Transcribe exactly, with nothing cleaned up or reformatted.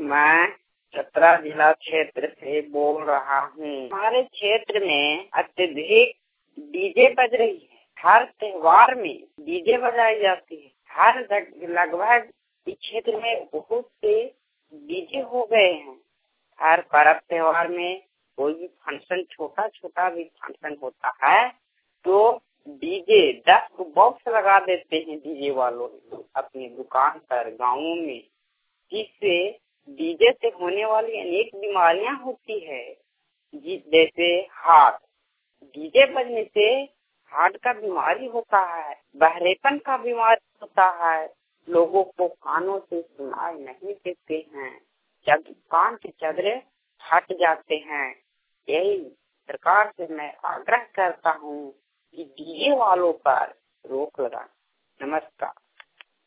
मैं चतरा जिला क्षेत्र से बोल रहा हूँ। हमारे क्षेत्र में अत्यधिक डीजे बज रही है। हर त्योहार में डीजे बजाई जाती है। हर लगभग इस क्षेत्र में बहुत से डीजे हो गए हैं। हर पर्व त्योहार में कोई भी फंक्शन, छोटा छोटा भी फंक्शन होता है तो डीजे दस बॉक्स लगा देते हैं डीजे वालों अपनी दुकान पर, गाँवों में, जिससे डीजे से होने वाली अनेक बीमारियां होती है, जिस जैसे हार्ट। डीजे बजने से हार्ट का बीमारी होता है, बहरेपन का बीमारी होता है, लोगों को कानों से सुनाई नहीं देते हैं, जब कान के चदरे फट जाते हैं। यही सरकार से मैं आग्रह करता हूँ कि डीजे वालों पर रोक लगाएं। नमस्कार।